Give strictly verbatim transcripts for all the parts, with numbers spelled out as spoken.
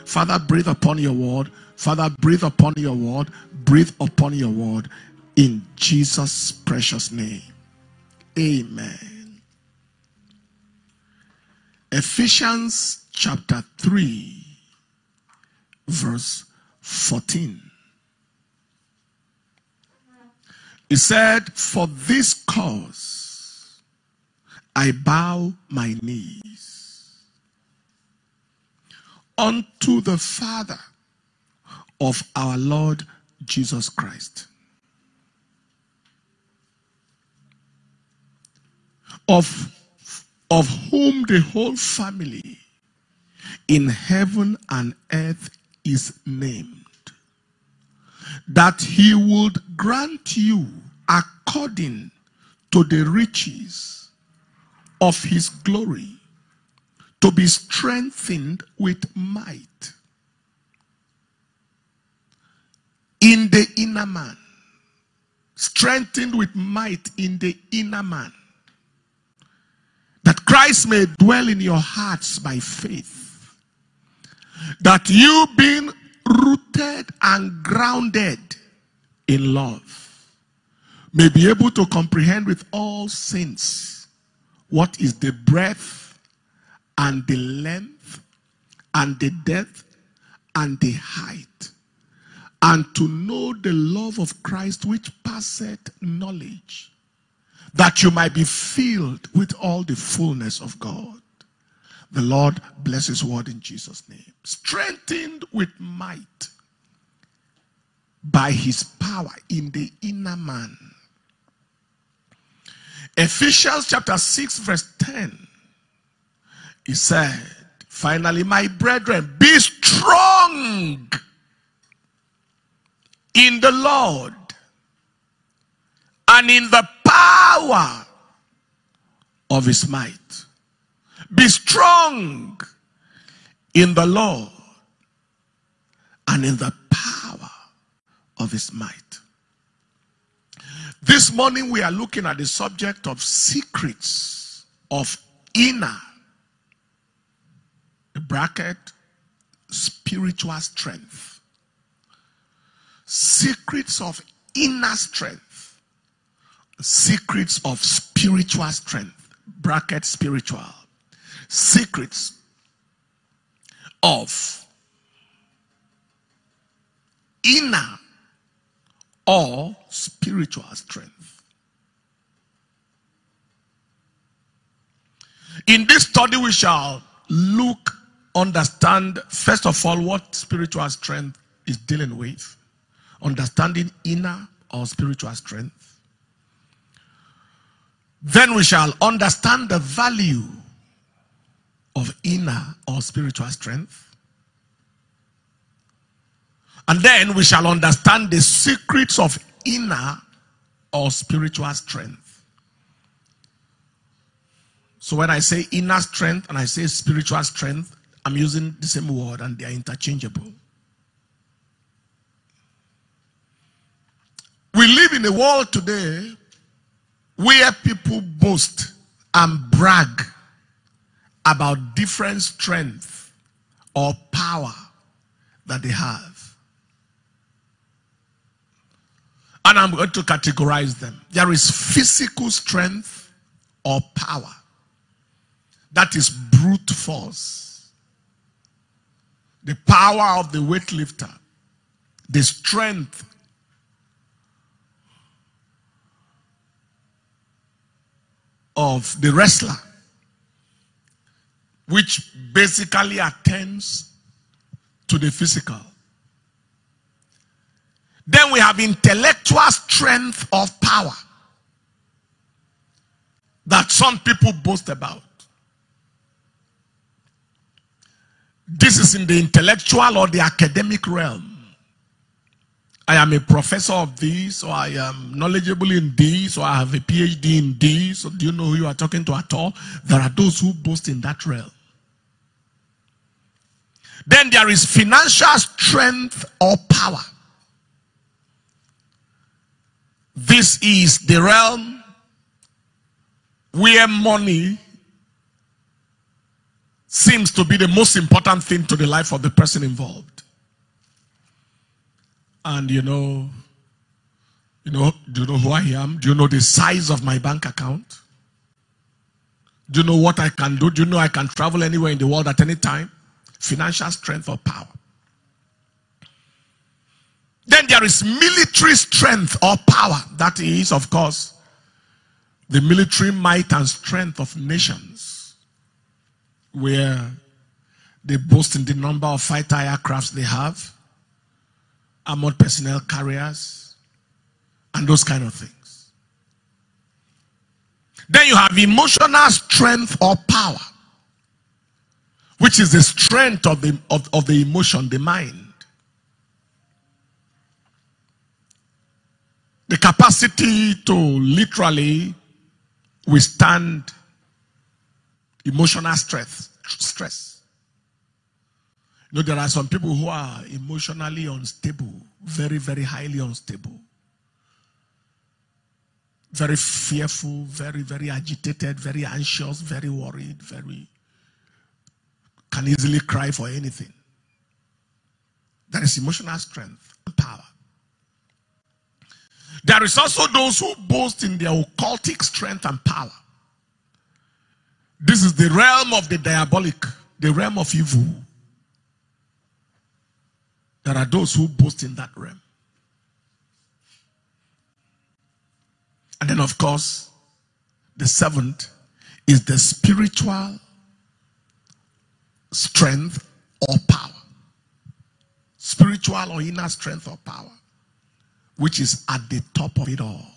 Father, breathe upon your word. Father, breathe upon your word. Breathe upon your word. In Jesus' precious name. Amen. Ephesians chapter three, verse fourteen. He said, for this cause I bow my knees unto the Father of our Lord Jesus Christ, of, of whom the whole family in heaven and earth is named, that he would grant you according to the riches of his glory to be strengthened with might in the inner man. Strengthened with might in the inner man, that Christ may dwell in your hearts by faith, that you being rooted and grounded in love may be able to comprehend with all saints what is the breadth and the length and the depth and the height, and to know the love of Christ which passeth knowledge, that you might be filled with all the fullness of God. The Lord bless his word in Jesus' name. Strengthened with might by his power in the inner man. Ephesians chapter six verse ten. He said, finally, my brethren, be strong in the Lord and in the power of his might. Be strong in the Lord and in the power of his might. This morning we are looking at the subject of secrets of inner, the bracket, spiritual strength. Secrets of inner strength. Secrets of spiritual strength. Bracket, spiritual. Secrets of inner or spiritual strength. In this study we shall look, understand, first of all, what spiritual strength is dealing with. Understanding inner or spiritual strength. Then we shall understand the value of inner or spiritual strength. And then we shall understand the secrets of inner or spiritual strength. So when I say inner strength and I say spiritual strength, I'm using the same word and they are interchangeable. We live in a world today where people boast and brag about different strength or power that they have. And I'm going to categorize them. There is physical strength or power. That is brute force. The power of the weightlifter. The strength of the wrestler, which basically attends to the physical. Then we have intellectual strength of power that some people boast about. This is in the intellectual or the academic realm. I am a professor of this, or I am knowledgeable in this, or I have a P H D in this. So do you know who you are talking to at all? There are those who boast in that realm. Then there is financial strength or power. This is the realm where money seems to be the most important thing to the life of the person involved. And you know, you know, do you know who I am? Do you know the size of my bank account? Do you know what I can do? Do you know I can travel anywhere in the world at any time? Financial strength or power. Then there is military strength or power. That is, of course, the military might and strength of nations, where they boast in the number of fighter aircrafts they have, armored personnel carriers, and those kind of things. Then you have emotional strength or power, which is the strength of the, of, of the emotion, the mind. The capacity to literally withstand emotional stress. stress. You know, there are some people who are emotionally unstable, very, very highly unstable. Very fearful, very, very agitated, very anxious, very worried, very, can easily cry for anything. That is emotional strength and power. There is also those who boast in their occultic strength and power. This is the realm of the diabolic, the realm of evil. There are those who boast in that realm. And then, of course, the seventh is the spiritual strength or power. Spiritual or inner strength or power, which is at the top of it all.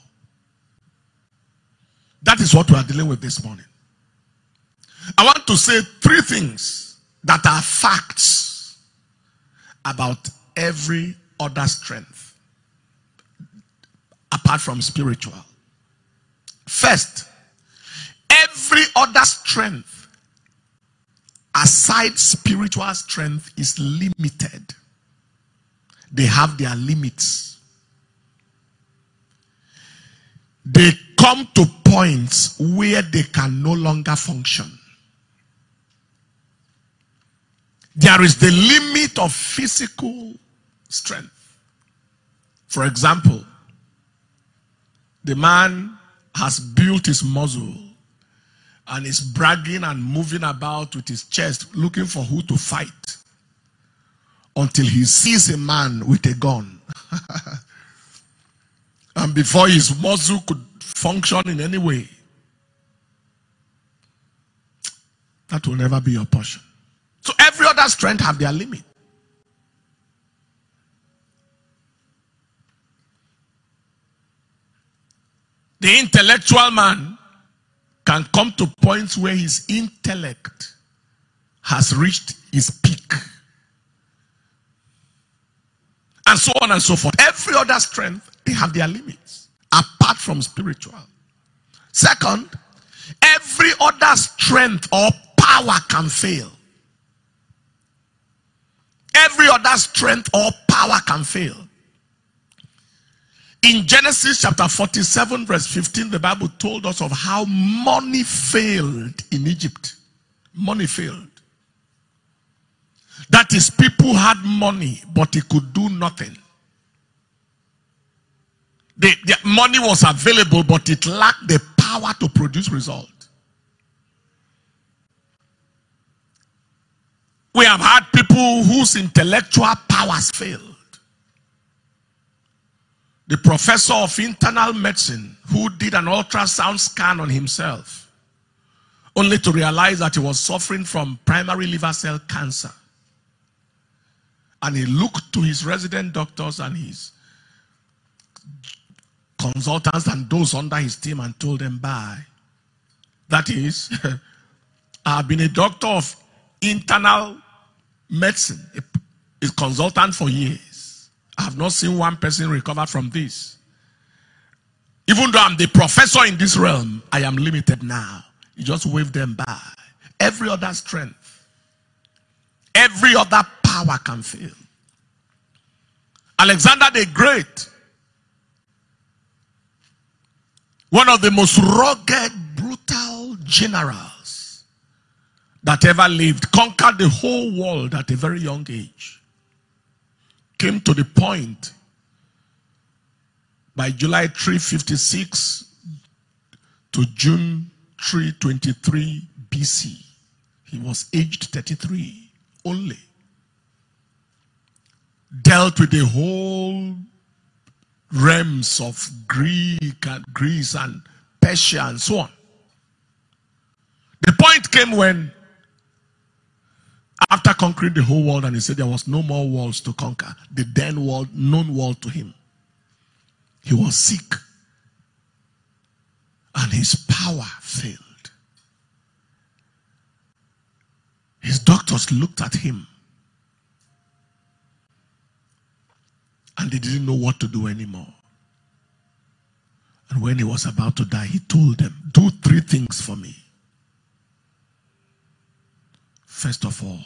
That is what we are dealing with this morning. I want to say three things that are facts about every other strength apart from spiritual. First, every other strength aside spiritual strength is limited. They have their limits. They come to points where they can no longer function. There is the limit of physical strength. For example, the man has built his muscle and is bragging and moving about with his chest looking for who to fight until he sees a man with a gun. And before his muscle could function in any way, that will never be your portion. So every other strength have their limit. The intellectual man can come to points where his intellect has reached its peak. And so on and so forth. Every other strength, they have their limits, apart from spiritual. Second, every other strength or power can fail. Every other strength or power can fail. In Genesis chapter forty-seven verse fifteen, the Bible told us of how money failed in Egypt. Money failed. That is, people had money, but it could do nothing. The, the money was available, but it lacked the power to produce result. We have had people whose intellectual powers failed. The professor of internal medicine who did an ultrasound scan on himself only to realize that he was suffering from primary liver cell cancer. And he looked to his resident doctors and his consultants and those under his team and told them, bye. That is, I have been a doctor of internal medicine, a, a consultant for years. I have not seen one person recover from this. Even though I'm the professor in this realm, I am limited now. You just wave them by. Every other strength, every other power can fail. Alexander the Great, one of the most rugged, brutal generals that ever lived, conquered the whole world at a very young age. Came to the point by July three fifty-six to June three twenty-three B C. He was aged thirty-three only. Dealt with the whole realms of Greek and Greece and Persia and so on. The point came when, after conquering the whole world, and he said there was no more worlds to conquer, the then world, known world to him, he was sick and his power failed. His doctors looked at him and they didn't know what to do anymore. And when he was about to die, he told them, do three things for me. First of all,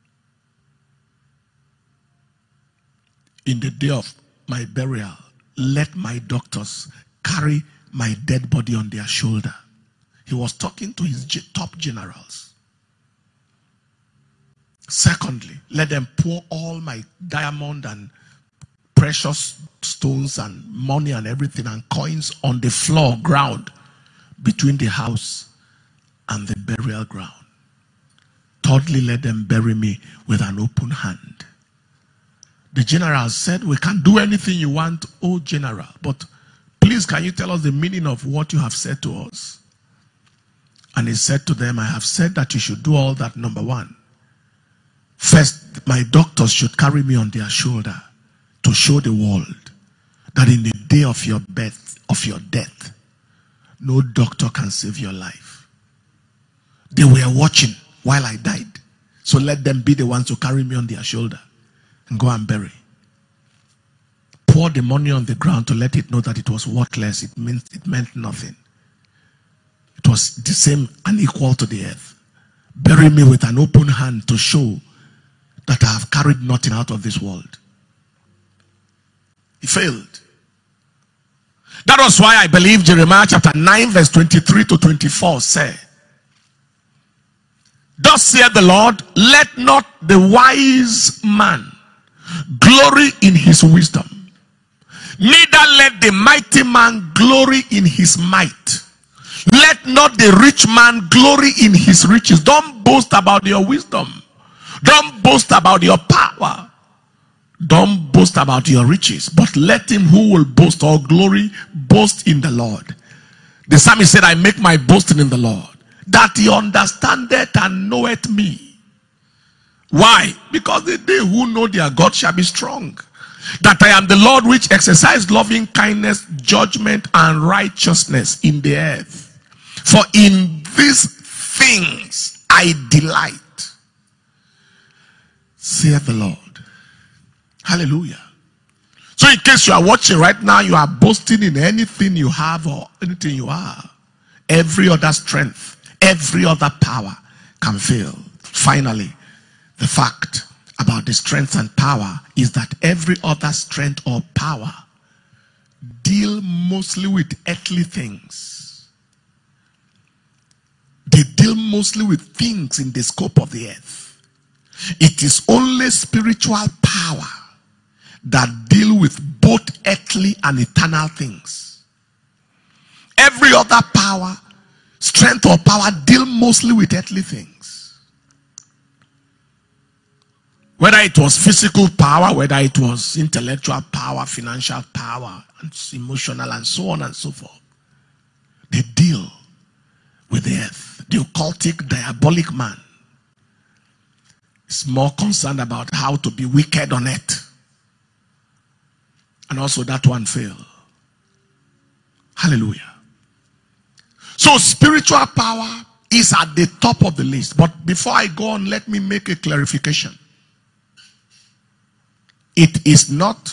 in the day of my burial, let my doctors carry my dead body on their shoulder. He was talking to his top generals. Secondly, let them pour all my diamond and precious stones and money and everything and coins on the floor, ground, between the house and the burial ground. Thirdly, let them bury me with an open hand. The general said, we can do anything you want, oh general, but please can you tell us the meaning of what you have said to us? And he said to them, I have said that you should do all that, number one. First, my doctors should carry me on their shoulder to show the world that in the day of your birth, of your death, no doctor can save your life. They were watching while I died. So let them be the ones to carry me on their shoulder and go and bury. Pour the money on the ground to let it know that it was worthless. It meant, it meant nothing. It was the same and equal to the earth. Bury me with an open hand to show that I have carried nothing out of this world. He failed. That was why I believe Jeremiah chapter nine verse twenty-three to twenty-four said, thus saith the Lord, let not the wise man glory in his wisdom, neither let the mighty man glory in his might. Let not the rich man glory in his riches. Don't boast about your wisdom. Don't boast about your power. Don't boast about your riches. But let him who will boast or glory boast in the Lord. The psalmist said, I make my boasting in the Lord, that he understandeth and knoweth me. Why? Because the they who know their God shall be strong. That I am the Lord which exercise loving kindness, judgment, and righteousness in the earth. For in these things I delight, saith the Lord. Hallelujah. So in case you are watching right now, you are boasting in anything you have or anything you are. Every other strength, every other power can fail. Finally, the fact about the strength and power is that every other strength or power deal mostly with earthly things. They deal mostly with things in the scope of the earth. It is only spiritual power that deal with both earthly and eternal things. Every other power, strength or power deal mostly with earthly things. Whether it was physical power, whether it was intellectual power, financial power, and emotional, and so on and so forth, they deal with the earth. The occultic, diabolic man is more concerned about how to be wicked on earth. And also that one failed. Hallelujah. So spiritual power is at the top of the list. But before I go on, let me make a clarification. It is not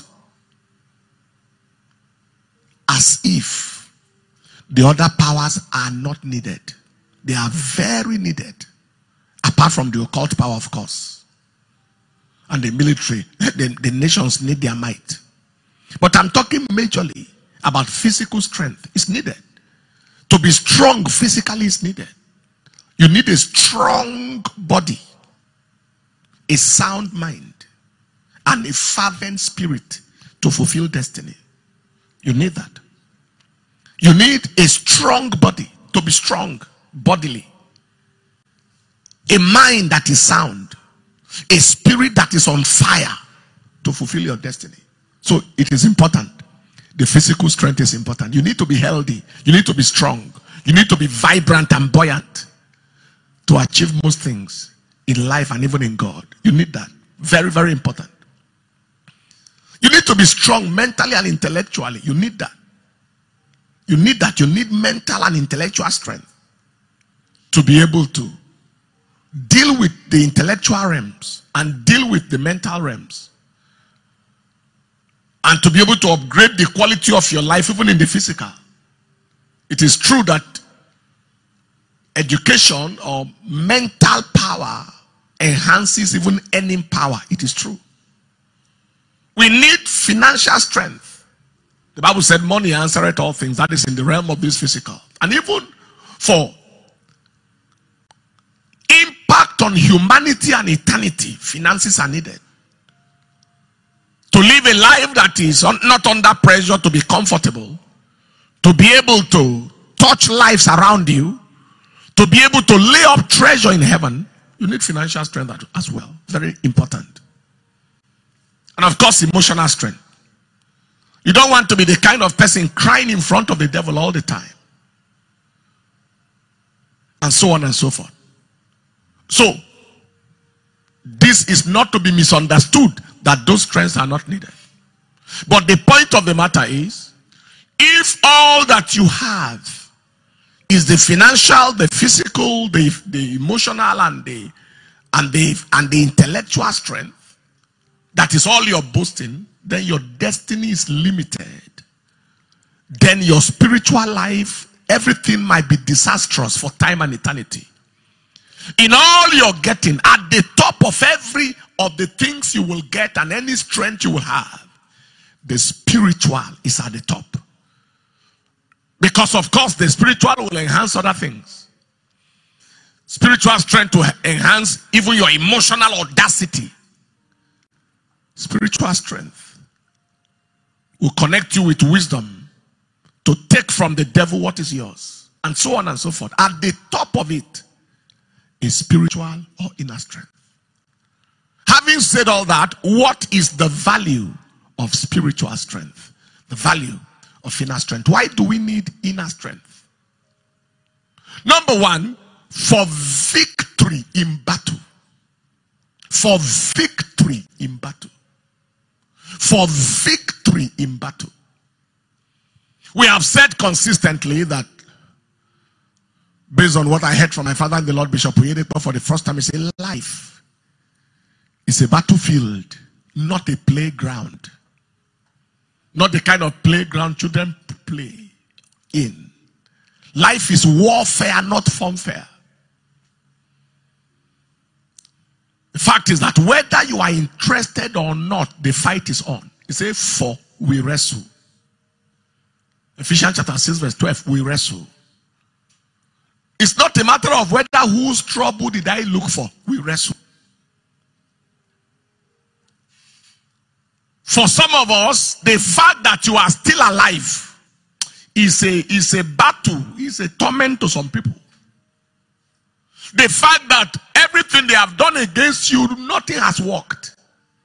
as if the other powers are not needed. They are very needed. Apart from the occult power, of course. And the military, the, the nations need their might. But I'm talking majorly about physical strength. It's needed. To be strong physically is needed. You need a strong body, a sound mind, and a fervent spirit to fulfill destiny. You need that. You need a strong body to be strong bodily, a mind that is sound, a spirit that is on fire to fulfill your destiny. So it is important. The physical strength is important. You need to be healthy. You need to be strong. You need to be vibrant and buoyant to achieve most things in life and even in God. You need that. Very, very important. You need to be strong mentally and intellectually. You need that. You need that. You need mental and intellectual strength to be able to deal with the intellectual realms and deal with the mental realms, and to be able to upgrade the quality of your life even in the physical. It is true that education or mental power enhances even earning power. It is true. We need financial strength. The Bible said money answereth all things. That is in the realm of this physical. And even for impact on humanity and eternity, finances are needed. To live a life that is not under pressure, to be comfortable, to be able to touch lives around you, to be able to lay up treasure in heaven, you need financial strength as well. Very important. And of course, emotional strength. You don't want to be the kind of person crying in front of the devil all the time. And so on and so forth. So, this is not to be misunderstood that those strengths are not needed. But the point of the matter is, if all that you have is the financial, the physical, the, the emotional, and the and the and the intellectual strength, that is all you're boasting, then your destiny is limited. Then your spiritual life, everything might be disastrous for time and eternity. In all you're getting, at the top of every of the things you will get and any strength you will have, the spiritual is at the top. Because of course the spiritual will enhance other things. Spiritual strength will enhance even your emotional audacity. Spiritual strength will connect you with wisdom to take from the devil what is yours, and so on and so forth. At the top of it is spiritual or inner strength. Having said all that, what is the value of spiritual strength? The value of inner strength. Why do we need inner strength? Number one, for victory in battle. For victory in battle. For victory in battle. We have said consistently that, based on what I heard from my father and the Lord Bishop Oyedepo for the first time, he said life is a battlefield, not a playground. Not the kind of playground children play in. Life is warfare, not funfair. The fact is that whether you are interested or not, the fight is on. He says, for we wrestle. Ephesians chapter six verse twelve, we wrestle. It's not a matter of whether whose trouble did I look for. We wrestle. For some of us, the fact that you are still alive is a, is a battle, is a torment to some people. The fact that everything they have done against you, nothing has worked.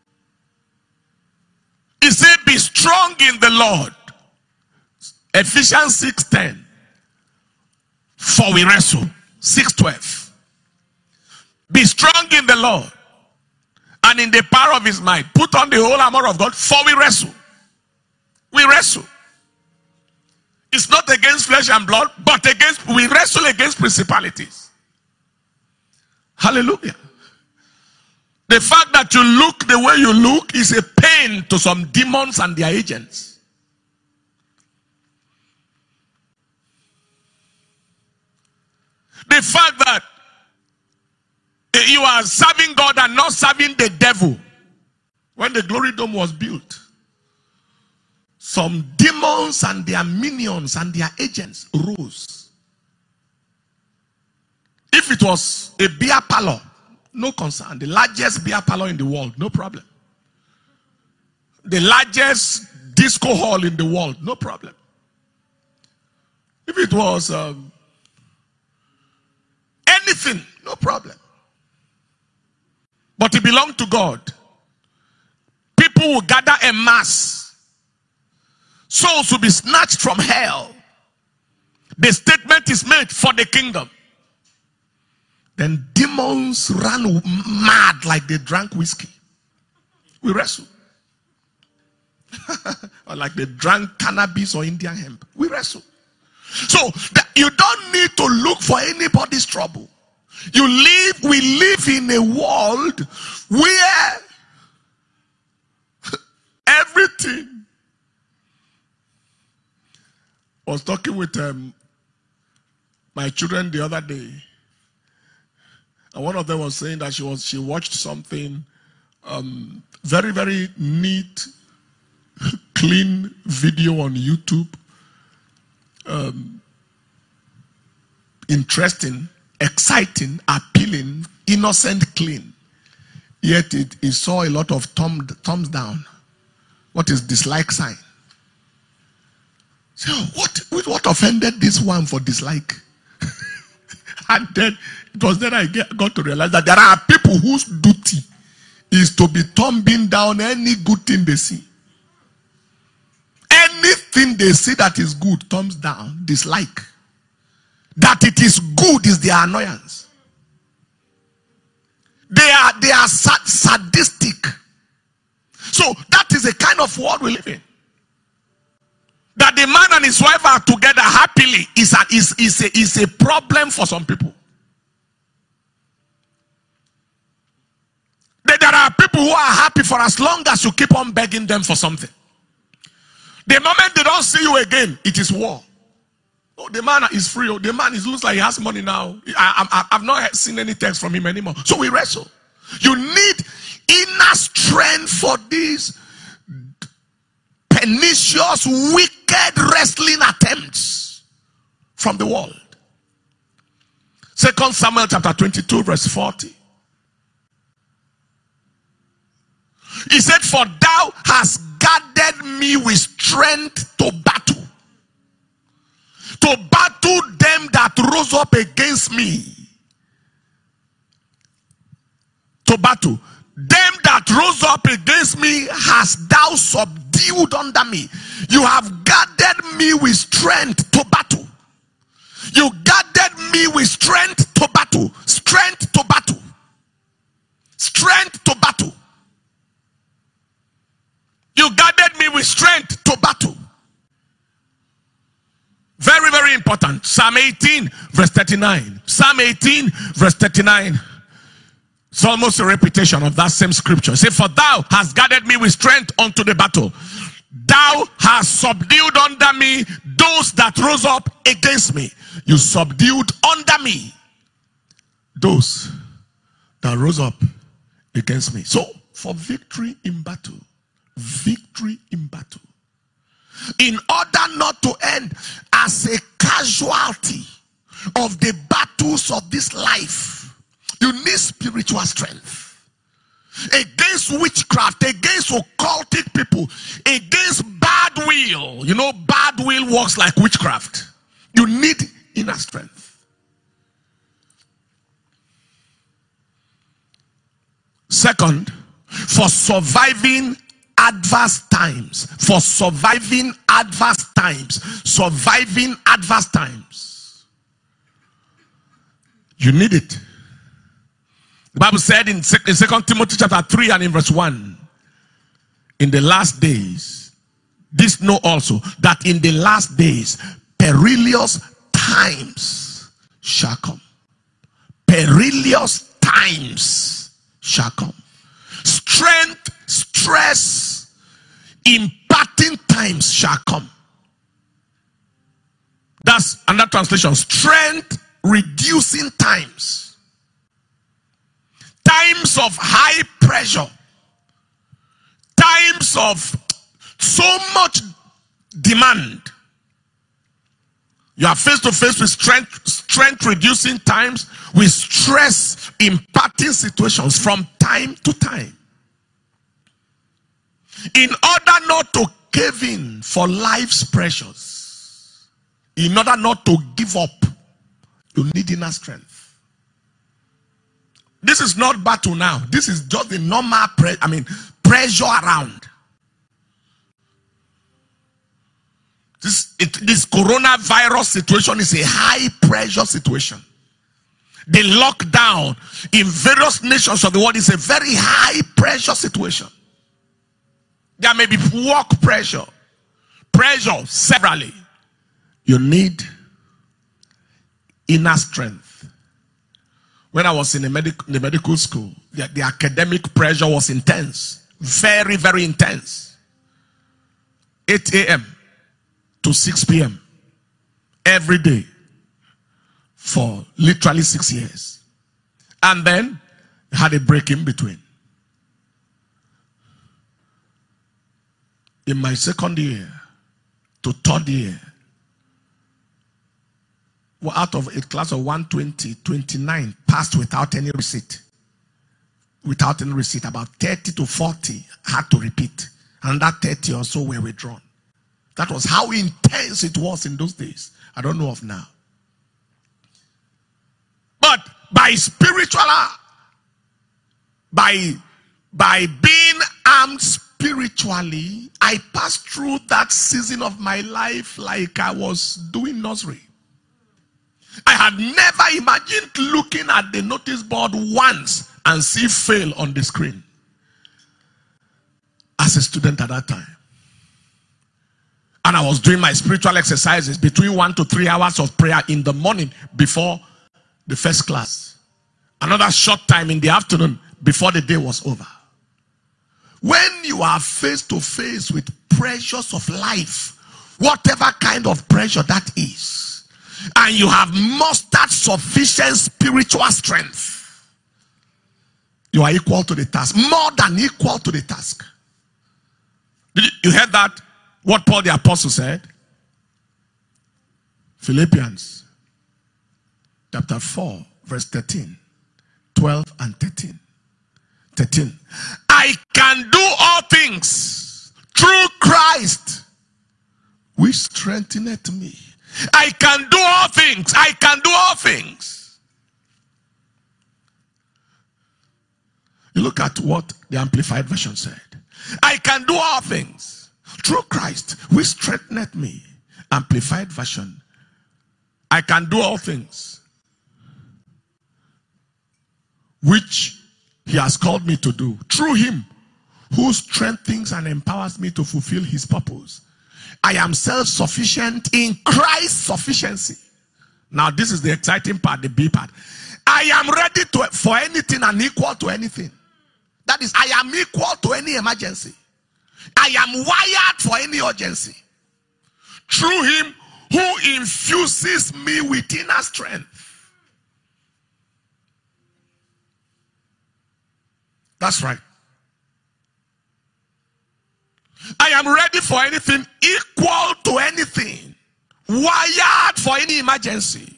He said, be strong in the Lord. Ephesians six ten. For we wrestle. six twelve. Be strong in the Lord and in the power of his might. Put on the whole armor of God, for we wrestle. We wrestle. It's not against flesh and blood, but against, we wrestle against principalities. Hallelujah. The fact that you look the way you look is a pain to some demons and their agents. The fact that you are serving God and not serving the devil. When the glory dome was built, some demons and their minions and their agents rose. If it was a beer parlor, no concern. The largest beer parlor in the world, no problem. The largest disco hall in the world, no problem. If it was um, anything, no problem. But it belonged to God. People will gather en masse. Souls will be snatched from hell. The statement is made for the kingdom. Then demons ran mad like they drank whiskey. We wrestle. Or like they drank cannabis or Indian hemp. We wrestle. So that you don't need to look for anybody's trouble. You live, we live in a world where everything. I was talking with um, my children the other day, and one of them was saying that she was she watched something um, very very neat, clean video on YouTube. Um, interesting, exciting, appealing, innocent, clean. Yet it, it saw a lot of thumb, thumbs down. What is dislike sign? So what, what offended this one for dislike? And then it was then I get, got to realize that there are people whose duty is to be thumbing down any good thing they see. Anything they see that is good, thumbs down, dislike. That it is good is their annoyance. They are, they are sad, sadistic. So that is the kind of world we live in. That the man and his wife are together happily is a, is, is, a, is a problem for some people. There are people who are happy for as long as you keep on begging them for something. The moment they don't see you again, it is war. Oh, the man is free. Oh, the man is looks like he has money now. I, I, I've not seen any text from him anymore. So we wrestle. You need inner strength for these pernicious, wicked wrestling attempts from the world. Second Samuel chapter twenty-two verse forty. He said, for thou hast gathered me with strength to battle. To battle them that rose up against me. To battle. Them that rose up against me hast thou subdued under me. You have gathered me with strength to battle. You gathered me with strength to battle. Strength to battle. Strength to battle. You gathered me with strength to battle. Very, very important. Psalm eighteen, verse thirty-nine. Psalm eighteen, verse thirty-nine. It's almost a repetition of that same scripture. Say, for thou hast gathered me with strength unto the battle. Thou hast subdued under me those that rose up against me. You subdued under me those that rose up against me. So, for victory in battle, victory in battle, in order not to end as a casualty of the battles of this life, you need spiritual strength against witchcraft, against occultic people, against bad will. You know, bad will works like witchcraft. You need inner strength. Second, for surviving adverse times, for surviving adverse times, surviving adverse times, you need it. The Bible said in Second Timothy chapter three and in verse one, in the last days, this know also, that in the last days, perilous times shall come. Perilous times shall come. Strength, stress, imparting times shall come. That's another translation. Strength, reducing times. Times of high pressure. Times of so much demand. You are face to face with strength, strength reducing times, with stress impacting situations from time to time. In order not to cave in for life's pressures, in order not to give up, you need inner strength. This is not battle now. This is just the normal pre- I mean, pressure around. This, it, this coronavirus situation is a high pressure situation. The lockdown in various nations of the world is a very high pressure situation. There may be work pressure, pressure severally. You need inner strength. When I was in the, medic, the medical school, the, the academic pressure was intense. Very, very intense. eight a.m. to six p.m. every day for literally six years. And then had a break in between. In my second year to third year, well, out of a class of one twenty, twenty-nine passed without any receipt. Without any receipt. About thirty to forty had to repeat. And that thirty or so were withdrawn. That was how intense it was in those days. I don't know of now. But by spiritual, by, by being armed spiritually, I passed through that season of my life like I was doing nursery. I had never imagined looking at the notice board once and see fail on the screen as a student at that time. And I was doing my spiritual exercises between one to three hours of prayer in the morning before the first class. Another short time in the afternoon before the day was over. When you are face to face with pressures of life, whatever kind of pressure that is, and you have mustered sufficient spiritual strength, you are equal to the task. More than equal to the task. Did you, you heard that? What Paul the Apostle said? Philippians chapter four, verse thirteen, twelve and thirteen. thirteen. I can do all things through Christ, which strengtheneth me. I can do all things. I can do all things. You look at what the Amplified Version said. I can do all things through Christ, which strengtheneth me. Amplified Version. I can do all things which he has called me to do through him who strengthens and empowers me to fulfill his purpose. I am self-sufficient in Christ's sufficiency. Now this is the exciting part, the B part. I am ready to, for anything and equal to anything. That is, I am equal to any emergency. I am wired for any urgency. Through him who infuses me with inner strength. That's right. I am ready for anything, equal to anything, wired for any emergency.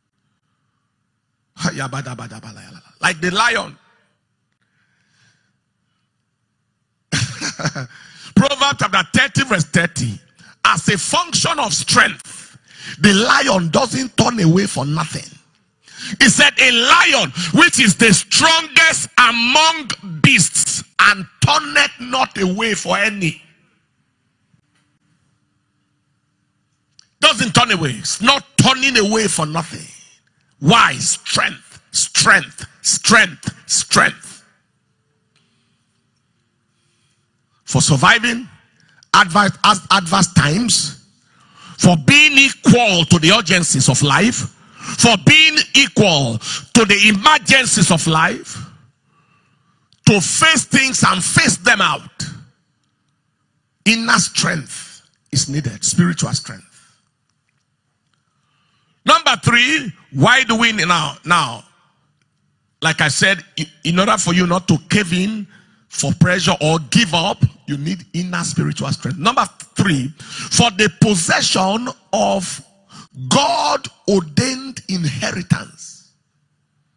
Like the lion. Proverbs chapter thirty, verse thirty. As a function of strength, the lion doesn't turn away for nothing. He said, a lion which is the strongest among beasts and turneth not away for any. Doesn't turn away. It's not turning away for nothing. Why? Strength, strength, strength, strength. For surviving adverse, adverse times, for being equal to the urgencies of life, for being equal to the emergencies of life, to face things and face them out. Inner strength is needed, spiritual strength. Number three, why do we now, now, like I said, in order for you not to cave in for pressure or give up, you need inner spiritual strength. Number three, for the possession of God ordained inheritance.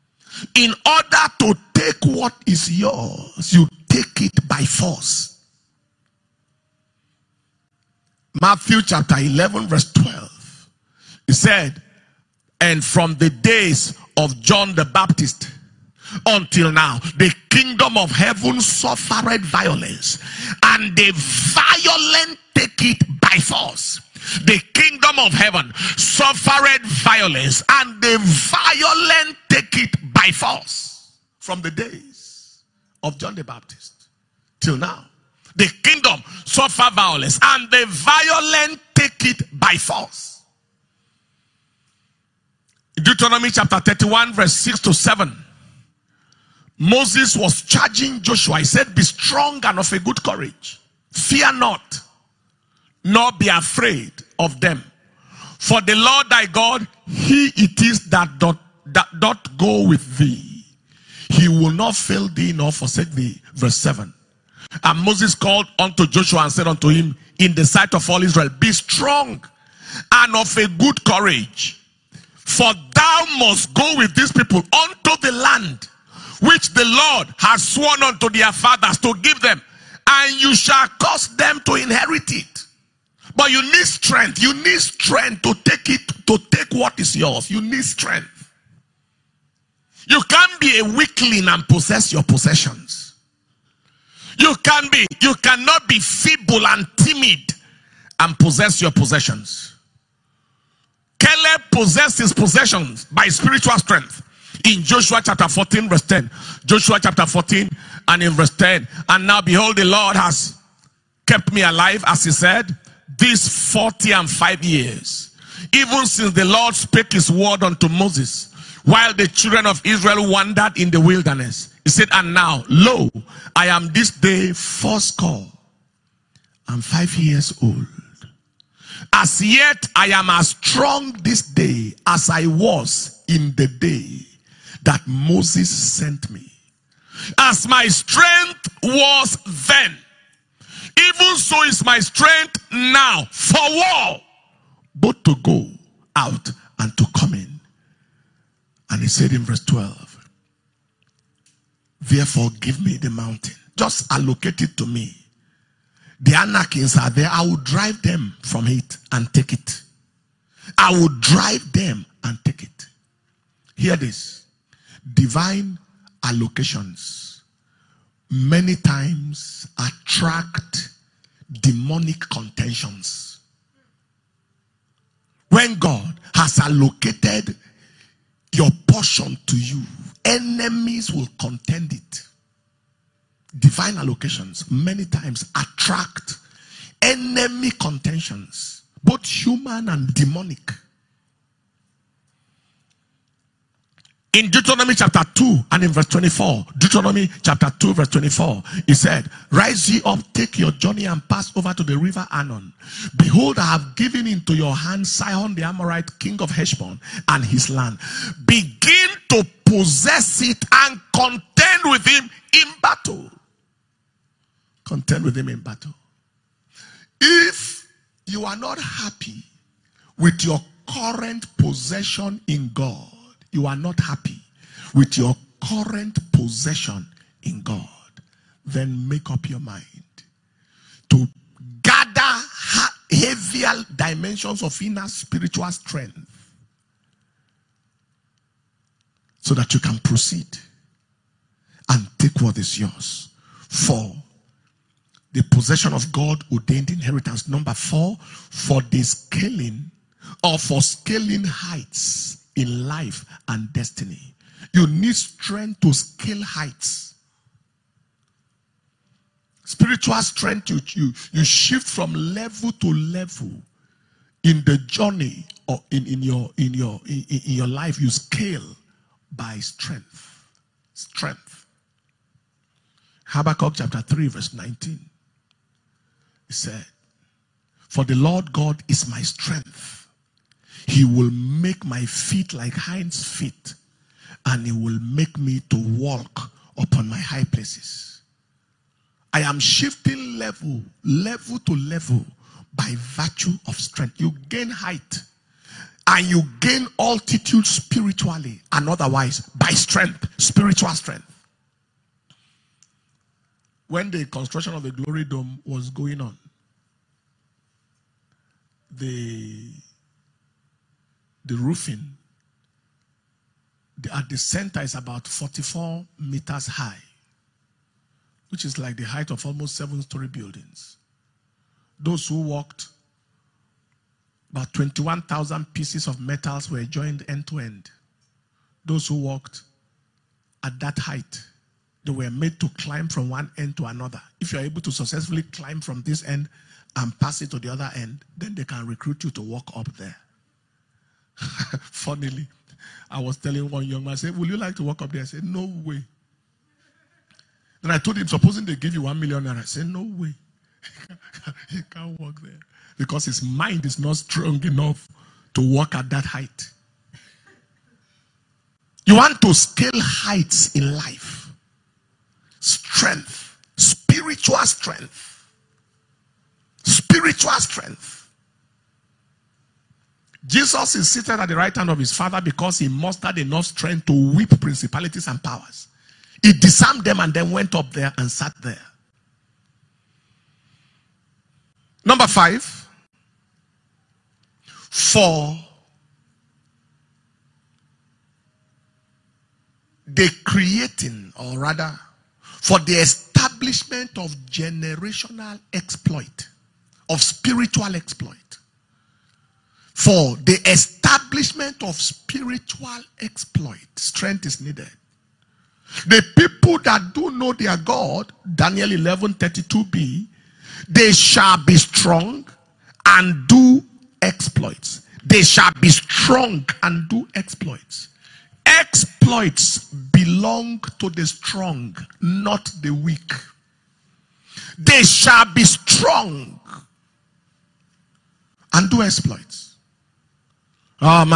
In order to take what is yours, you take it by force. Matthew chapter eleven verse twelve. He said, and from the days of John the Baptist until now, the kingdom of heaven suffered violence, and the violent take it by force. The kingdom of heaven suffered violence, and the violent take it by force. From the days of John the Baptist till now, the kingdom suffer violence, and the violent take it by force. Deuteronomy chapter thirty-one verse six to seven. Moses was charging Joshua. He said, be strong and of a good courage. Fear not, nor be afraid of them. For the Lord thy God, he it is that doth, that doth go with thee. He will not fail thee nor forsake thee. Verse seven. And Moses called unto Joshua and said unto him in the sight of all Israel, be strong and of a good courage. For thou must go with these people unto the land which the Lord has sworn unto their fathers to give them, and you shall cause them to inherit it. But you need strength. You need strength to take it, to take what is yours. You need strength. You can't be a weakling and possess your possessions. You can be, you cannot be feeble and timid and possess your possessions. Caleb possessed his possessions by spiritual strength. In Joshua chapter fourteen verse ten. Joshua chapter fourteen and in verse ten. And now behold, the Lord has kept me alive, as he said, these forty and five years. Even since the Lord spake his word unto Moses, while the children of Israel wandered in the wilderness. He said, and now, lo, I am this day fourscore and five years old. As yet I am as strong this day as I was in the day that Moses sent me. As my strength was then, even so is my strength now for war, both to go out and to come in. And he said in verse twelve, therefore give me the mountain. Just allocate it to me. The Anakims are there. I will drive them from it and take it. I will drive them and take it. Hear this. Divine allocations many times attract demonic contentions. When God has allocated your portion to you, enemies will contend it. Divine allocations many times attract enemy contentions, both human and demonic. In Deuteronomy chapter two and in verse twenty-four, Deuteronomy chapter two verse twenty-four, he said, rise ye up, take your journey and pass over to the river Arnon. Behold, I have given into your hand Sihon the Amorite, king of Heshbon, and his land. Begin to possess it and contend with him in battle. Contend with him in battle. If you are not happy with your current possession in God, you are not happy with your current possession in God, then make up your mind to gather heavier dimensions of inner spiritual strength so that you can proceed and take what is yours. For the possession of God ordained inheritance. Number four, for the scaling or for scaling heights in life and destiny. You need strength to scale heights. Spiritual strength, you, you, you shift from level to level in the journey or in, in your in your in, in your life. You scale by strength. Strength. Habakkuk chapter three verse nineteen. He said, for the Lord God is my strength. He will make my feet like hinds' feet, and he will make me to walk upon my high places. I am shifting level, level to level by virtue of strength. You gain height. And you gain altitude spiritually and otherwise by strength, spiritual strength. When the construction of the Glory Dome was going on, the, the roofing the, at the center is about forty-four meters high, which is like the height of almost seven-story buildings. Those who walked, about twenty-one thousand pieces of metals were joined end to end. Those who walked at that height, they were made to climb from one end to another. If you are able to successfully climb from this end and pass it to the other end, then they can recruit you to walk up there. Funnily, I was telling one young man, I said, "Would you like to walk up there?" I said, "No way." Then I told him, supposing they give you one million naira, I said, "No way." He can't walk there because his mind is not strong enough to walk at that height. You want to scale heights in life. Strength, spiritual strength, spiritual strength. Jesus is seated at the right hand of his Father because he mustered enough strength to whip principalities and powers. He disarmed them and then went up there and sat there. Number five, for the creating, or rather, for the establishment of generational exploit, of spiritual exploit. For the establishment of spiritual exploit, strength is needed. The people that do know their God, Daniel eleven thirty-two b, they shall be strong and do exploits. They shall be strong and do exploits. Exploits belong to the strong, not the weak. They shall be strong and do exploits. You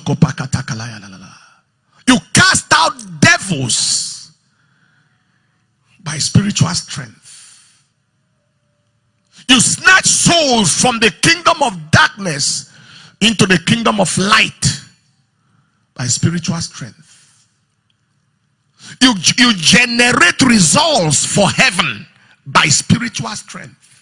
cast out devils by spiritual strength. You snatch souls from the kingdom of darkness into the kingdom of light by spiritual strength. You, you generate results for heaven by spiritual strength.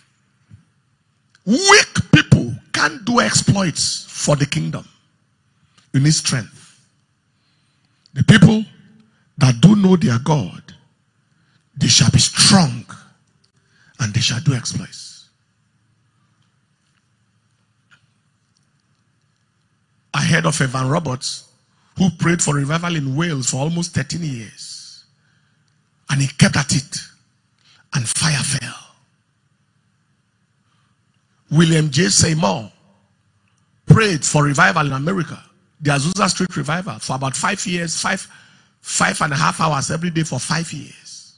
Weak people can't do exploits for the kingdom. You need strength. The people that do know their God, they shall be strong and they shall do exploits. I heard of Evan Roberts, who prayed for revival in Wales for almost thirteen years. And he kept at it. And fire fell. William J. Seymour prayed for revival in America. The Azusa Street revival for about five years, five, five and a half hours every day for five years.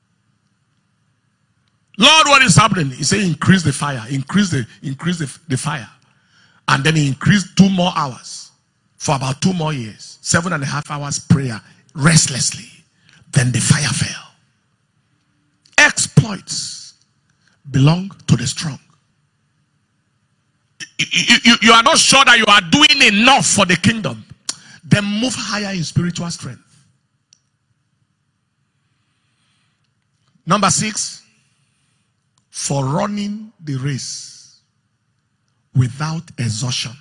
Lord, what is happening? He said, increase the fire, increase the, increase the, the fire. And then he increased two more hours for about two more years. Seven and a half hours prayer restlessly. Then the fire fell. Exploits belong to the strong. You, you, you are not sure that you are doing enough for the kingdom. Then move higher in spiritual strength. Number six, for running the race without exhaustion.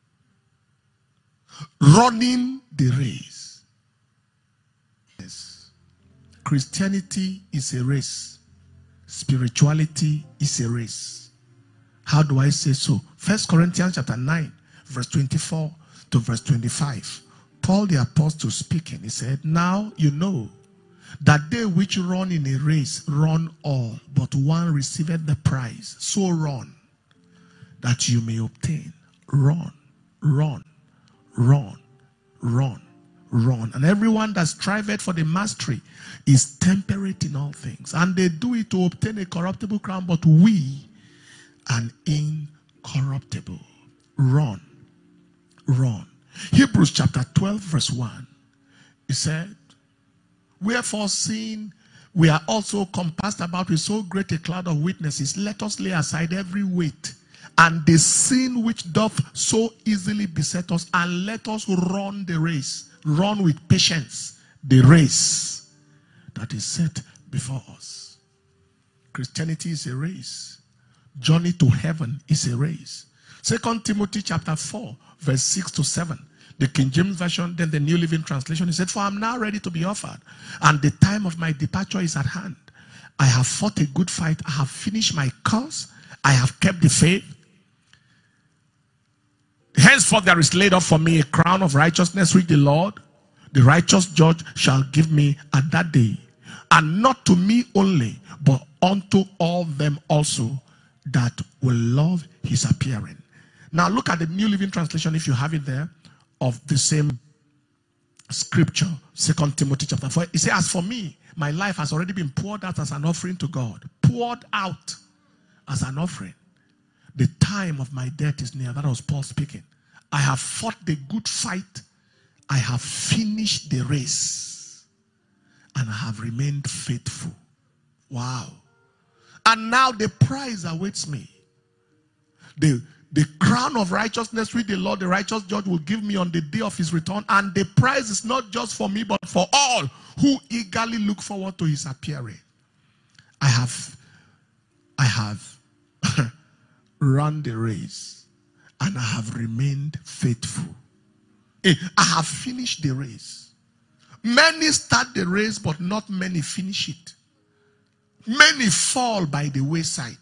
Running the race. Yes. Christianity is a race. Spirituality is a race. How do I say so? First Corinthians chapter nine, verse twenty-four to verse twenty-five. Paul the apostle speaking, he said, now you know that they which run in a race run all, but one receiveth the prize. So run, that you may obtain. Run, run, run, run, run. And everyone that striveth for the mastery is temperate in all things. And they do it to obtain a corruptible crown, but we an incorruptible. Run, run. Hebrews chapter twelve verse one. He said, wherefore seeing we are also compassed about with so great a cloud of witnesses, let us lay aside every weight and the sin which doth so easily beset us, and let us run the race, run with patience the race that is set before us. Christianity is a race. Journey to heaven is a race. Second Timothy chapter four, verse six to seven. The King James Version, then the New Living Translation, he said, for I am now ready to be offered, and the time of my departure is at hand. I have fought a good fight. I have finished my course. I have kept the faith. Henceforth there is laid up for me a crown of righteousness, which the Lord, the righteous judge, shall give me at that day. And not to me only, but unto all them also that will love his appearing. Now look at the New Living Translation, if you have it there, of the same scripture, Second Timothy chapter four. It says, as for me, my life has already been poured out as an offering to God. Poured out as an offering. The time of my death is near. That was Paul speaking. I have fought the good fight. I have finished the race. And I have remained faithful. Wow. And now the prize awaits me. The The crown of righteousness which the Lord, the righteous judge, will give me on the day of his return. And the prize is not just for me, but for all who eagerly look forward to his appearing. I have, I have run the race, and I have remained faithful. I have finished the race. Many start the race, but not many finish it. Many fall by the wayside.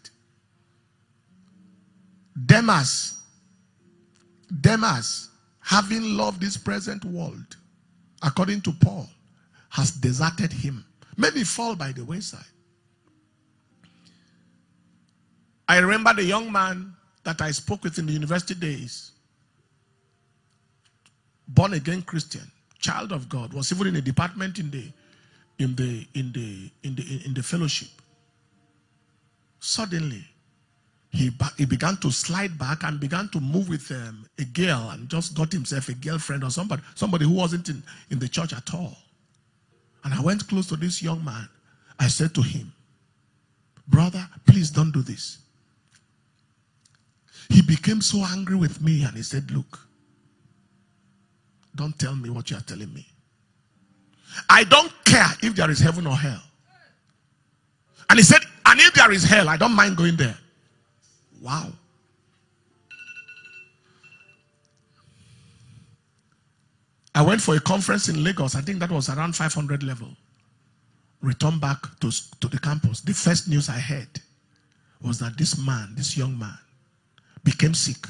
Demas, Demas, having loved this present world, according to Paul, has deserted him. Many fall by the wayside. I remember the young man that I spoke with in the university days, born again Christian, child of God, was even in a department in the in the in the in the in the fellowship. Suddenly, He, he began to slide back and began to move with um, a girl, and just got himself a girlfriend or somebody, somebody who wasn't in, in the church at all. And I went close to this young man. I said to him, brother, please don't do this. He became so angry with me, and he said, look, don't tell me what you are telling me. I don't care if there is heaven or hell. And he said, and if there is hell, I don't mind going there. Wow. I went for a conference in Lagos. I think that was around five hundred level. Returned back to, to the campus. The first news I heard was that this man, this young man, became sick.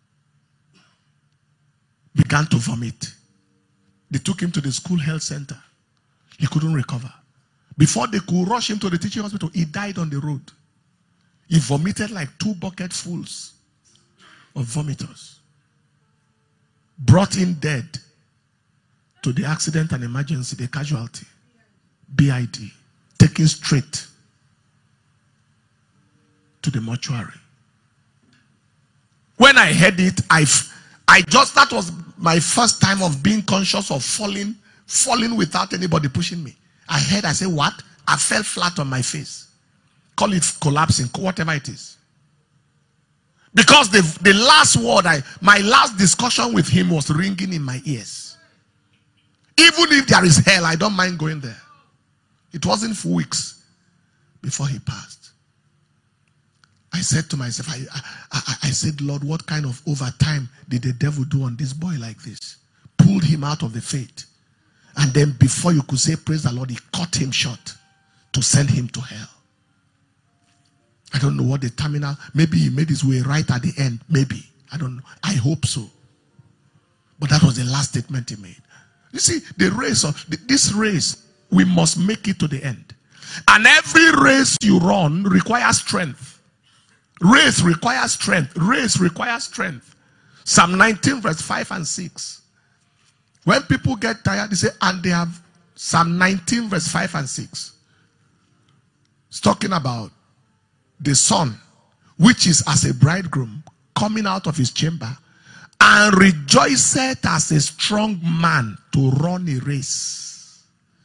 Began to vomit. They took him to the school health center. He couldn't recover. Before they could rush him to the teaching hospital, he died on the road. He vomited like two bucketfuls of vomiters. Brought in dead to the accident and emergency, the casualty. B I D. Taken straight to the mortuary. When I heard it, I, I just, that was my first time of being conscious of falling, falling without anybody pushing me. I heard, I said, what? I fell flat on my face. Call it collapsing, whatever it is. Because the, the last word, I, my last discussion with him was ringing in my ears. Even if there is hell, I don't mind going there. It wasn't for weeks before he passed. I said to myself, I, I, I, I said, Lord, what kind of overtime did the devil do on this boy like this? Pulled him out of the faith. And then before you could say, praise the Lord, he cut him short to send him to hell. I don't know what the terminal, maybe he made his way right at the end. Maybe. I don't know. I hope so. But that was the last statement he made. You see, the race, of this race, we must make it to the end. And every race you run requires strength. Race requires strength. Race requires strength. Psalm nineteen, verse five and six. When people get tired, they say, and they have Psalm nineteen, verse five and six. It's talking about the son, which is as a bridegroom coming out of his chamber, and rejoiceth as a strong man to run a race.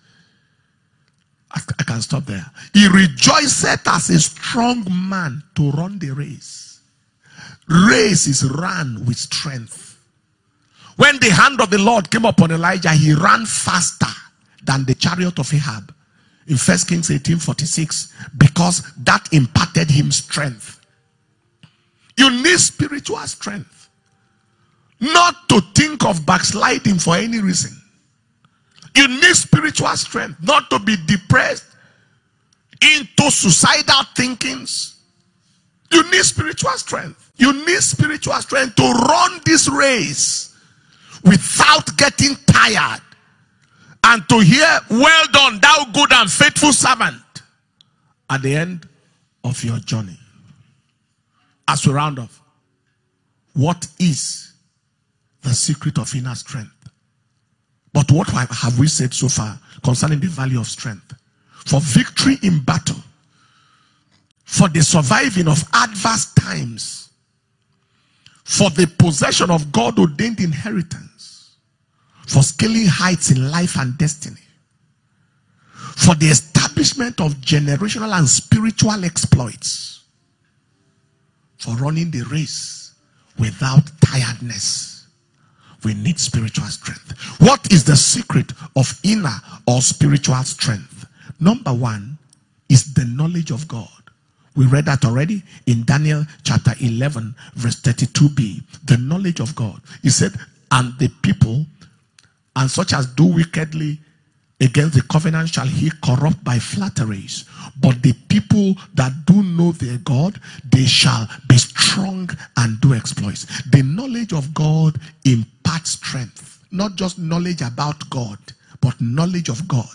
I, I can stop there. He rejoiceth as a strong man to run the race. race is run with strength. When the hand of the Lord came upon Elijah, he ran faster than the chariot of Ahab in First Kings eighteen forty-six, because that imparted him strength. You need spiritual strength, not to think of backsliding for any reason. You need spiritual strength, not to be depressed into suicidal thinkings. You need spiritual strength. You need spiritual strength to run this race without getting tired, and to hear, "Well done, thou good and faithful servant," at the end of your journey. As we round off, what is the secret of inner strength? But what have we said so far concerning the value of strength? For victory in battle, for the surviving of adverse times, for the possession of God-ordained inheritance, for scaling heights in life and destiny, for the establishment of generational and spiritual exploits, for running the race without tiredness, we need spiritual strength. What is the secret of inner or spiritual strength? Number one is the knowledge of God. We read that already in Daniel chapter eleven verse thirty-two b. The knowledge of God. He said, "And the people, and such as do wickedly against the covenant shall he corrupt by flatteries. But the people that do know their God, they shall be strong and do exploits." The knowledge of God imparts strength. Not just knowledge about God, but knowledge of God.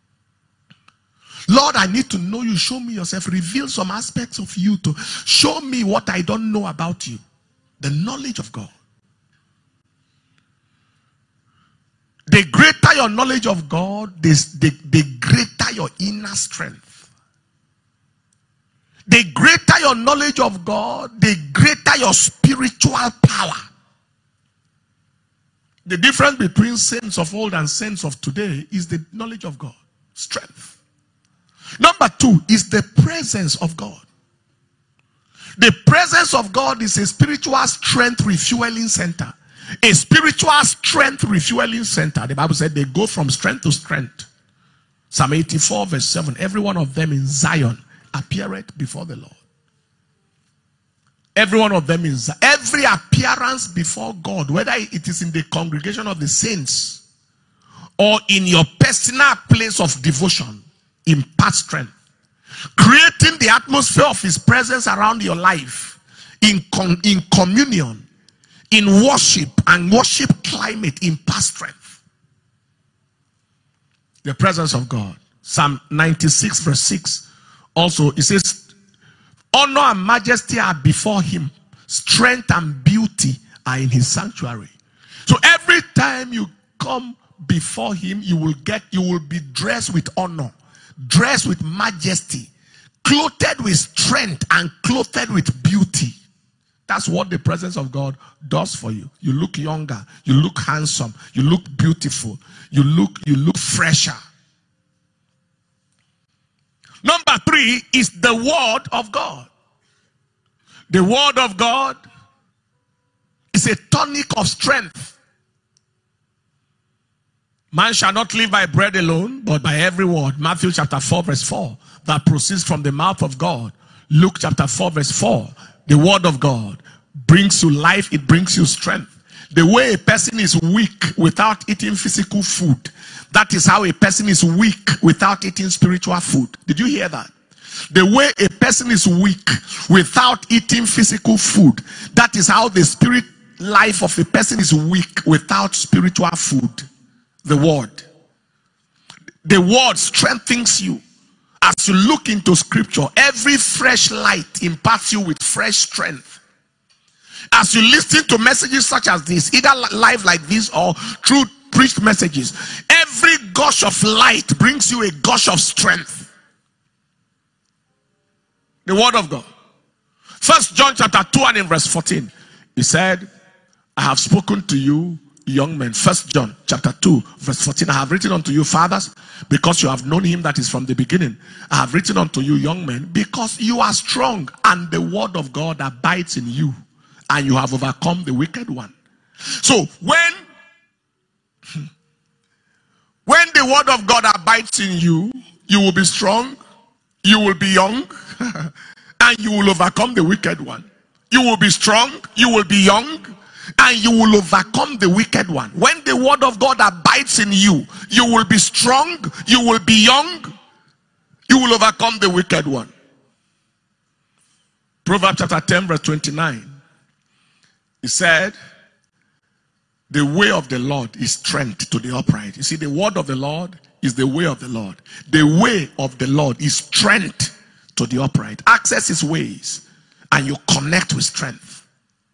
Lord, I need to know you. Show me yourself. Reveal some aspects of you to show me what I don't know about you. The knowledge of God. The greater your knowledge of God, the, the, the greater your inner strength. The greater your knowledge of God, the greater your spiritual power. The difference between saints of old and saints of today is the knowledge of God. Strength. Number two is the presence of God. The presence of God is a spiritual strength refueling center. A spiritual strength refueling center. The Bible said they go from strength to strength. Psalm eighty-four verse seven. Every one of them in Zion appeareth before the Lord. Every one of them is every appearance before God, whether it is in the congregation of the saints or in your personal place of devotion, imparts strength. Creating the atmosphere of his presence around your life in, com in communion, in worship and worship climate, imparts strength. The presence of God. Psalm ninety-six verse six. Also it says, honor and majesty are before him, strength and beauty are in his sanctuary. So every time you come before him, you will get, you will be dressed with honor, dressed with majesty, clothed with strength and clothed with beauty. That's what the presence of God does for you. You look younger, you look handsome, you look beautiful, you look you look fresher. Number three is the word of God. The word of God is a tonic of strength. Man shall not live by bread alone, but by every word. Matthew chapter four verse four, that proceeds from the mouth of God. Luke chapter four verse four, the word of God brings you life, it brings you strength. The way a person is weak without eating physical food, that is how a person is weak without eating spiritual food. Did you hear that? The way a person is weak without eating physical food, that is how the spirit life of a person is weak without spiritual food. The word. The word strengthens you. As you look into scripture, every fresh light imparts you with fresh strength. As you listen to messages such as this, either live like this or through preached messages, every gush of light brings you a gush of strength. The word of God. First John chapter two and in verse fourteen, he said, I have spoken to you, young men. First John chapter two verse fourteen, I have written unto you, fathers, because you have known him that is from the beginning. I have written unto you, young men, because you are strong and the word of God abides in you, and you have overcome the wicked one. So when when the word of God abides in you, you will be strong, you will be young, and you will overcome the wicked one. You will be strong, you will be young, and you will overcome the wicked one. When the word of God abides in you, you will be strong, you will be young, you will overcome the wicked one. Proverbs chapter ten verse twenty-nine. He said, the way of the Lord is strength to the upright. You see, the word of the Lord is the way of the Lord. The way of the Lord is strength to the upright. Access his ways and you connect with strength.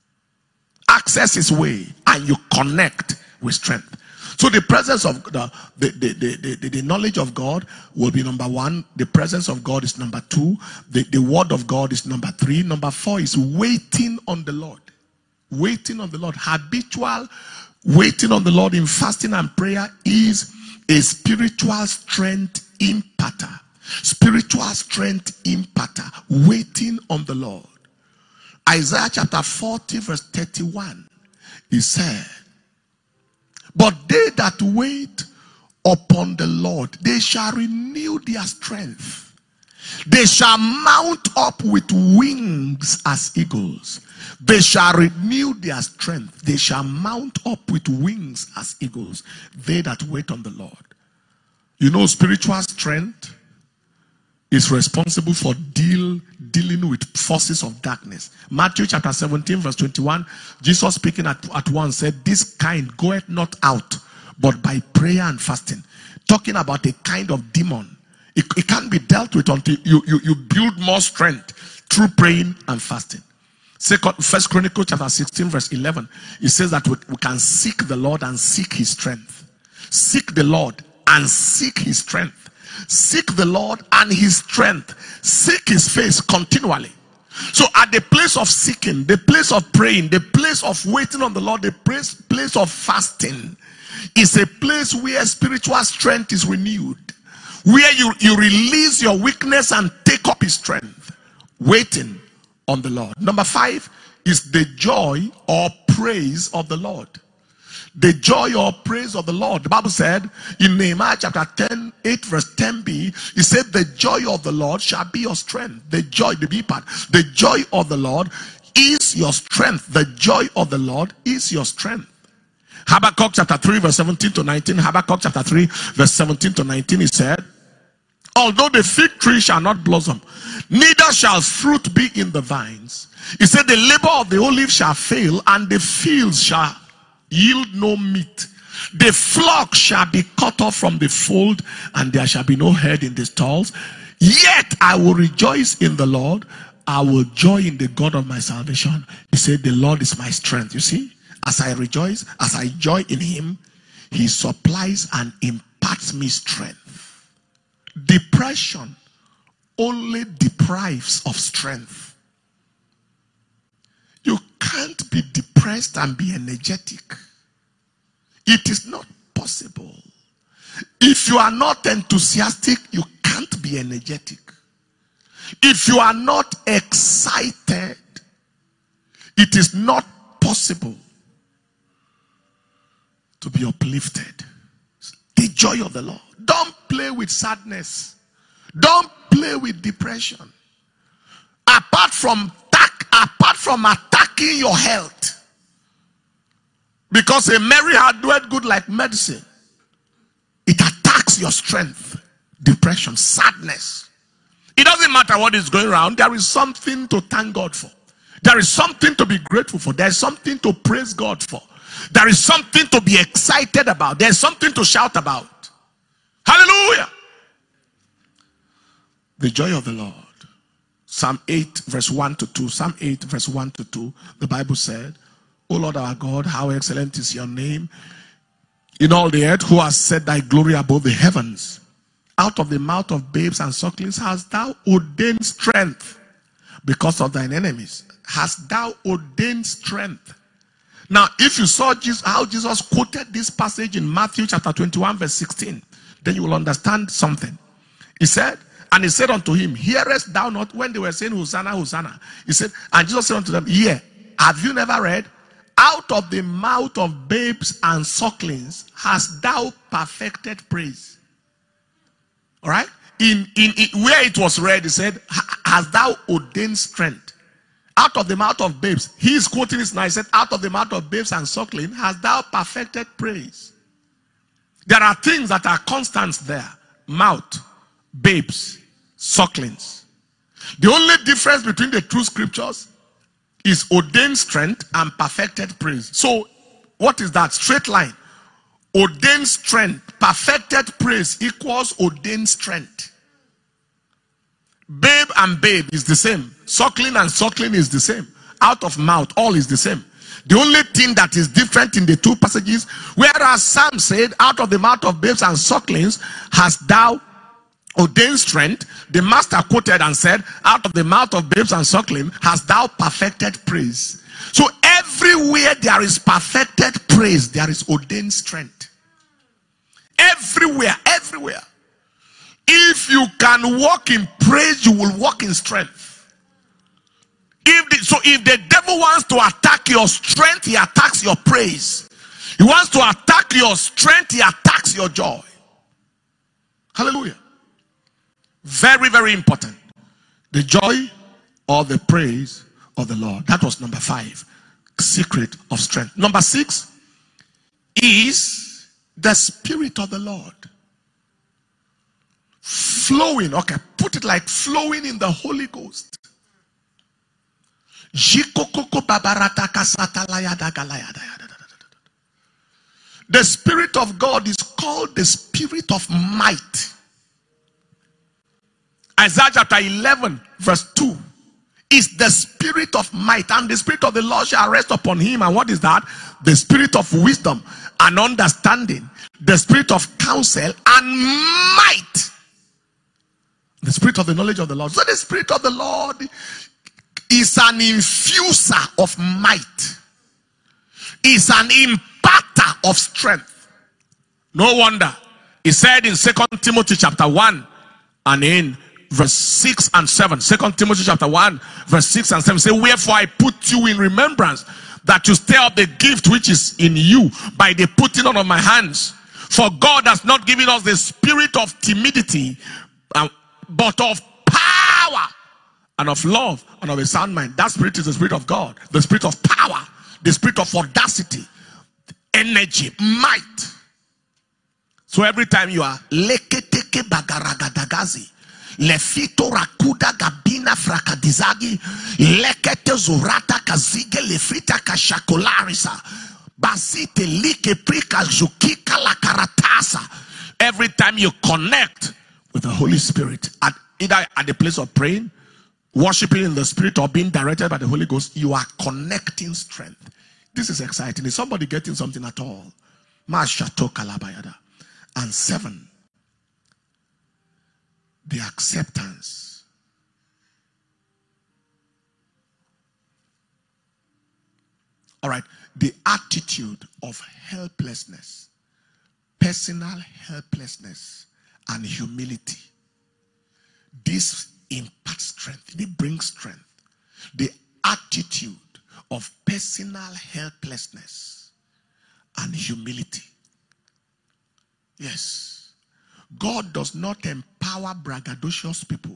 Access his way and you connect with strength. So the presence of the the, the, the, the, the knowledge of God will be number one. The presence of God is number two. The, the word of God is number three. Number four is waiting on the Lord. Waiting on the Lord. Habitual waiting on the Lord in fasting and prayer is a spiritual strength imparter. Spiritual strength imparter. Waiting on the Lord. Isaiah chapter forty verse thirty-one. He said, but they that wait upon the Lord, they shall renew their strength. They shall mount up with wings as eagles. They shall renew their strength. They shall mount up with wings as eagles. They that wait on the Lord. You know, spiritual strength is responsible for deal, dealing with forces of darkness. Matthew chapter seventeen verse twenty-one, Jesus speaking at, at once said, this kind goeth not out, but by prayer and fasting. Talking about a kind of demon. It, it can't be dealt with until you, you, you build more strength through praying and fasting. Second, First Chronicles chapter sixteen verse eleven, it says that we, we can seek the Lord and seek his strength. Seek the Lord and seek his strength. Seek the Lord and his strength. Seek his face continually. So at the place of seeking, the place of praying, the place of waiting on the Lord, the place, place of fasting is a place where spiritual strength is renewed. Where you, you release your weakness and take up his strength. Waiting on the Lord. Number five is the joy or praise of the Lord. The joy or praise of the Lord. The Bible said in Nehemiah chapter ten, eight verse ten b, it said the joy of the Lord shall be your strength. The joy, the B part. The joy of the Lord is your strength. The joy of the Lord is your strength. Habakkuk chapter three verse seventeen to nineteen. Habakkuk chapter three verse seventeen to nineteen, he said, although the fig tree shall not blossom, neither shall fruit be in the vines. He said the labor of the olive shall fail, and the fields shall yield no meat. The flock shall be cut off from the fold, and there shall be no herd in the stalls. Yet I will rejoice in the Lord. I will joy in the God of my salvation. He said the Lord is my strength. You see, as I rejoice, as I joy in him, he supplies and imparts me strength. Depression only deprives of strength. You can't be depressed and be energetic. It is not possible. If you are not enthusiastic, you can't be energetic. If you are not excited, it is not possible to be uplifted. The joy of the Lord. Don't play with sadness. Don't play with depression. Apart from apart from attacking your health, because a merry heart doeth good like medicine, it attacks your strength. Depression, sadness. It doesn't matter what is going around. There is something to thank God for. There is something to be grateful for. There is something to praise God for. There is something to be excited about. There is something to shout about. Hallelujah. The joy of the Lord. Psalm eight verse one to two. Psalm eight verse one to two. The Bible said, O Lord our God, how excellent is your name in all the earth, who has set thy glory above the heavens. Out of the mouth of babes and sucklings hast thou ordained strength because of thine enemies. Hast thou ordained strength. Now, if you saw Jesus, how Jesus quoted this passage in Matthew chapter twenty-one verse sixteen, then you will understand something. He said, and he said unto him, hearest thou not, when they were saying Hosanna, Hosanna? He said, and Jesus said unto them, yea, Have you never read? Out of the mouth of babes and sucklings hast thou perfected praise. All right? In, in, in where it was read, it said, hast thou ordained strength. Out of the mouth of babes. He is quoting this now. He said, out of the mouth of babes and suckling hast thou perfected praise. There are things that are constants there. Mouth, babes, sucklings. The only difference between the two scriptures is ordained strength and perfected praise. So, what is that? Straight line. Ordained strength, perfected praise equals ordained strength. Babe and babe is the same. Suckling and suckling is the same. Out of mouth, all is the same. The only thing that is different in the two passages, whereas Psalm said, out of the mouth of babes and sucklings hast thou ordained strength, the master quoted and said, out of the mouth of babes and suckling hast thou perfected praise. So everywhere there is perfected praise, there is ordained strength. Everywhere, everywhere. If you can walk in praise, you will walk in strength. If the, so if the devil wants to attack your strength, he attacks your praise. He wants to attack your strength, he attacks your joy. Hallelujah. Very, very important. The joy or the praise of the Lord. That was number five. Secret of strength. Number six is the Spirit of the Lord. Flowing. Okay, put it like flowing in the Holy Ghost. The Spirit of God is called the Spirit of might. Isaiah chapter eleven verse two is the Spirit of might, and the Spirit of the Lord shall rest upon him. And what is that? The Spirit of wisdom and understanding, the Spirit of counsel and might, the Spirit of the knowledge of the Lord. So the Spirit of the Lord is an infuser of might, is an imparter of strength. No wonder he said in Second Timothy chapter one and in verse six and seven. Second Timothy chapter one verse six and seven say, wherefore I put you in remembrance that you stir up the gift which is in you by the putting on of my hands. For God has not given us the spirit of timidity, uh, but of power and of love and of a sound mind. That spirit is the Spirit of God. The spirit of power, the spirit of audacity, energy, might. So every time you are leketeke bagaragadagazi, lefito rakuda gabina frakadizagi, lekete zurata kazige lefita kashakolarisa, basite like prika jukika la karatasa. Every time you connect with the Holy Spirit, at either at the place of praying, worshiping in the Spirit, or being directed by the Holy Ghost, you are connecting strength. This is exciting. Is somebody getting something at all? Mashato kalabayada. And seven, the acceptance. All right, the attitude of helplessness, personal helplessness and humility. This imparts strength. It brings strength. The attitude of personal helplessness and humility. Yes. God does not empower braggadocious people.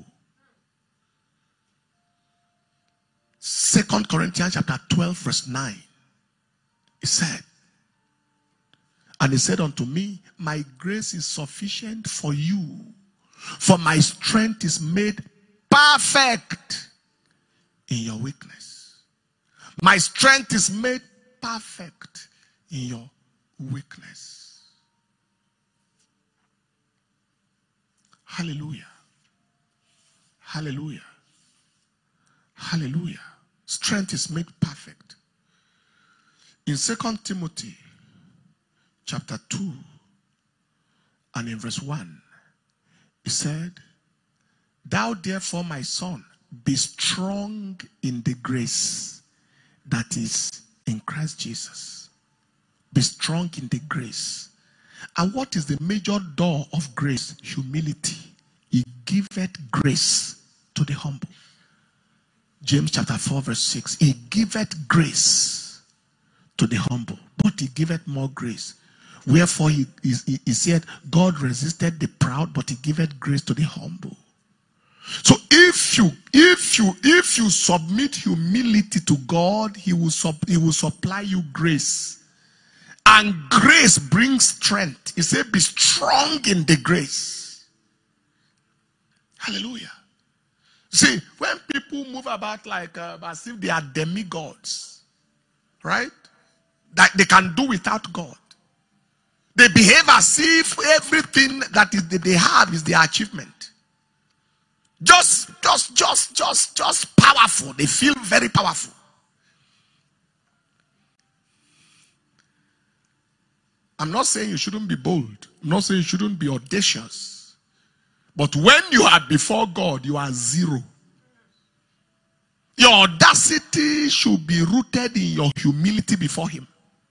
Second Corinthians chapter twelve verse nine. He said, and he said unto me, my grace is sufficient for you, for my strength is made perfect in your weakness. My strength is made perfect in your weakness. Hallelujah. Hallelujah. Hallelujah. Strength is made perfect. In Second Timothy chapter two and in verse one, he said, thou therefore, my son, be strong in the grace that is in Christ Jesus. Be strong in the grace. And what is the major door of grace? Humility. He giveth grace to the humble. James chapter four verse six. He giveth grace to the humble, but he giveth more grace. Wherefore he, he, he said, God resisted the proud, but he giveth grace to the humble. So if you if you if you submit humility to God, he will sub, he will supply you grace. And grace brings strength. He said, be strong in the grace. Hallelujah. See, when people move about like uh, as if they are demigods, right? That they can do without God. They behave as if everything that is that they have is their achievement. Just, just, just, just, just powerful. They feel very powerful. I'm not saying you shouldn't be bold. I'm not saying you shouldn't be audacious. But when you are before God, you are zero. Your audacity should be rooted in your humility before Him.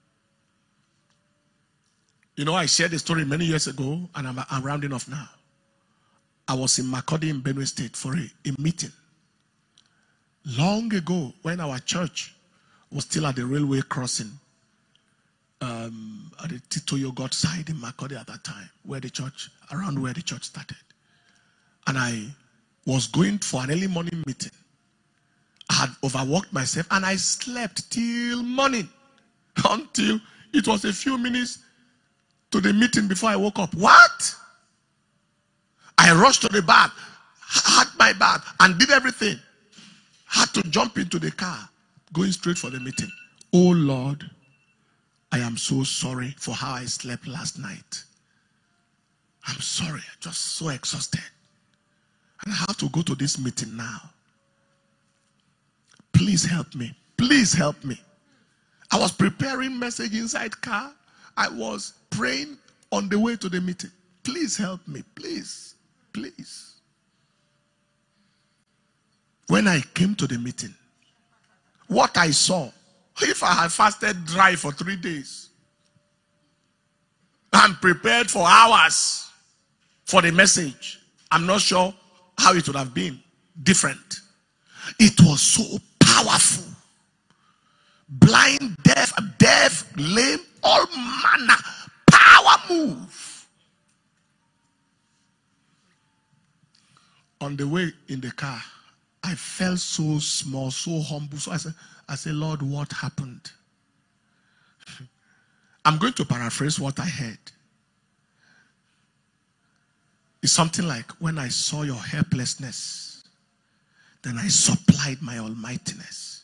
You know, I shared a story many years ago, and I'm, I'm rounding off now. I was in Makurdi in Benue State for a, a meeting. Long ago, when our church was still at the railway crossing, um, at the Tito Yogurt side in Makurdi at that time, where the church, around where the church started. And I was going for an early morning meeting. I had overworked myself and I slept till morning, until it was a few minutes to the meeting before I woke up. What? I rushed to the bath, had my bath, and did everything. Had to jump into the car, going straight for the meeting. Oh Lord, I am so sorry for how I slept last night. I'm sorry, I'm just so exhausted. And I have to go to this meeting now. Please help me. Please help me. I was preparing message inside car. I was praying on the way to the meeting. Please help me. Please. Please. When I came to the meeting, what I saw, if I had fasted dry for three days and prepared for hours for the message, I'm not sure how it would have been different. It was so powerful. Blind, deaf, deaf, lame, all manner, power move. On the way in the car, I felt so small, so humble. So I said, I said, Lord, what happened? I'm going to paraphrase what I heard. It's something like, when I saw your helplessness, then I supplied my almightiness.